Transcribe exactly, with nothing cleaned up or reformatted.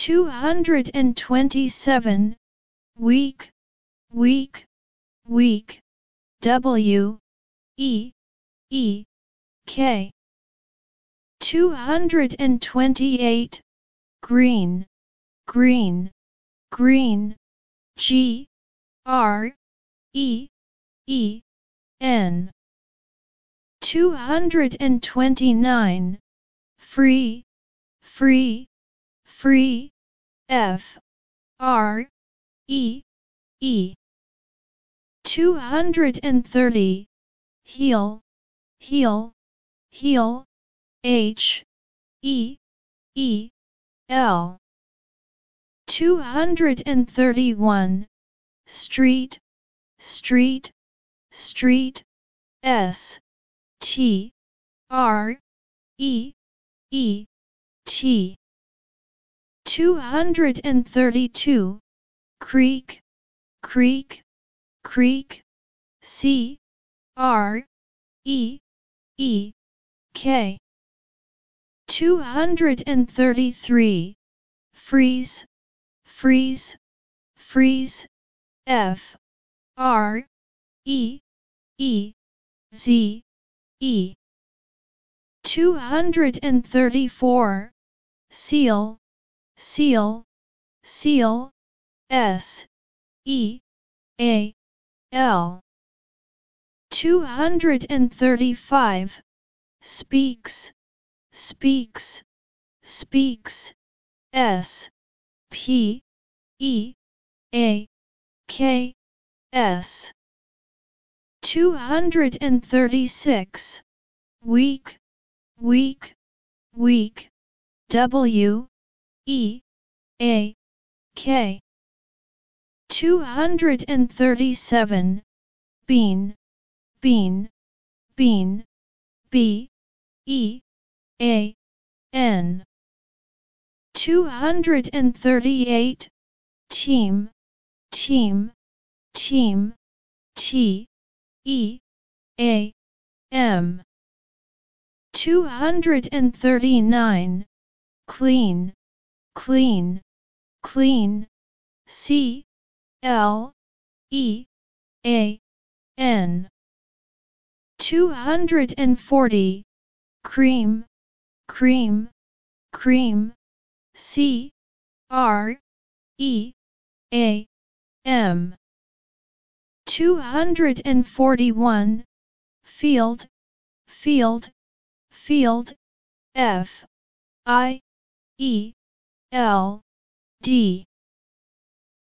two hundred twenty-seven, week, week, week, W, E, E, K. two hundred twenty-eight, green, green, green, G, R, E, E, N. two hundred twenty-nine, free, free, free, F, R, E, E. two hundred thirty, heel, heel, heel, H, E, E, L. two hundred thirty-one, street, street, street, S, T, R, E, E, T. two hundred thirty-two, creek, creek, creek, C, R, E, E, K. two hundred thirty-three, freeze, freeze, freeze, F, R, E, E, Z, E. two hundred thirty-four, seal, seal, seal, S, E, A, L. two hundred thirty-five, speaks, speaks, speaks, S, P, E, A, K, S. two hundred thirty-six, week, week, week, W, E, A, K. two hundred thirty-seven, bean, bean, bean, B, E, A, N. two hundred thirty-eight, team, team, team, T, E, A, M. two hundred thirty-nine, clean, clean, clean, C, L, E, A, N. two hundred forty, cream, cream, cream, C, R, E, A, M. two hundred forty-one, field, field, field, F, I, E, L, D.